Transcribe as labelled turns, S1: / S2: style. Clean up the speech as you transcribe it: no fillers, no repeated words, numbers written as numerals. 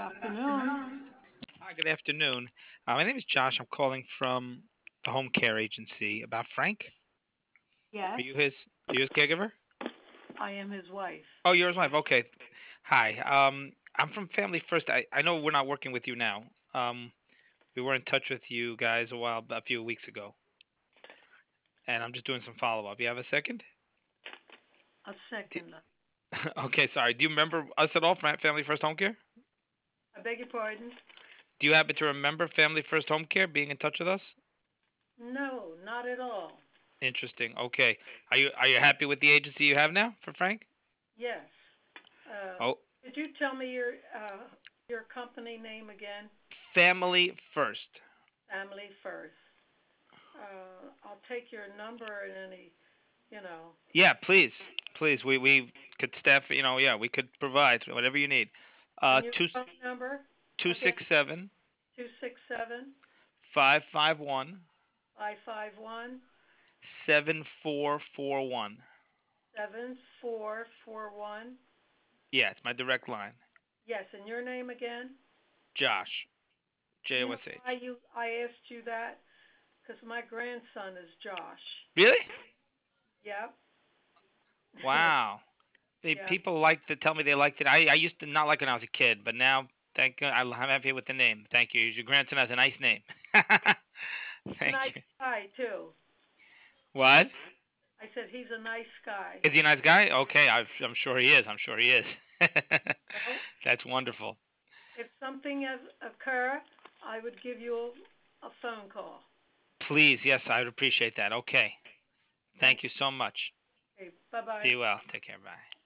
S1: afternoon.
S2: Hi, good afternoon. My name is Josh. I'm calling from the home care agency about Frank. Are
S1: Yes,
S2: you his caregiver?
S1: I am his wife.
S2: Oh, you're his wife. Okay. Hi. I'm from Family First. I know we're not working with you now. We were in touch with you guys a few weeks ago, and I'm just doing some follow up. You have a second?
S1: A
S2: D-
S1: second.
S2: okay, sorry. Do you remember us at all, Family First Home Care?
S1: I beg your pardon?
S2: Do you happen to remember Family First Home Care being in touch with us?
S1: No, not at all.
S2: Interesting. Okay. Are you happy with the agency you have now for Frank?
S1: Yes. Uh,
S2: Oh,
S1: could you tell me your company name again?
S2: Family First.
S1: Family First. I'll take your number and any, you know,
S2: Yeah, please, please. We could staff. Yeah, we could provide whatever you need.
S1: and your
S2: Two
S1: phone number
S2: two
S1: again.
S2: six seven
S1: 267
S2: 551
S1: 551
S2: 7441.
S1: 7441.
S2: Yeah, it's my direct line.
S1: Yes, and your name again?
S2: Josh.
S1: You know why
S2: JOSH.
S1: I asked you that? Because my grandson is Josh.
S2: Really?
S1: Yep.
S2: Wow.
S1: Yeah.
S2: People like to tell me they liked it. I used to not like it when I was a kid, but now, thank God, I'm happy with the name. Thank you. Your grandson has a nice name.
S1: A nice
S2: Thank you.
S1: guy too.
S2: What?
S1: I said he's a nice guy.
S2: Is he a nice guy? Okay, I'm sure he is. I'm sure he is.
S1: Well,
S2: That's wonderful.
S1: if something has occurred, I would give you a phone call.
S2: Please, yes, I would appreciate that. Okay.
S1: Thank
S2: Thank you so much.
S1: you. Bye bye.
S2: Be well. Take care. Bye.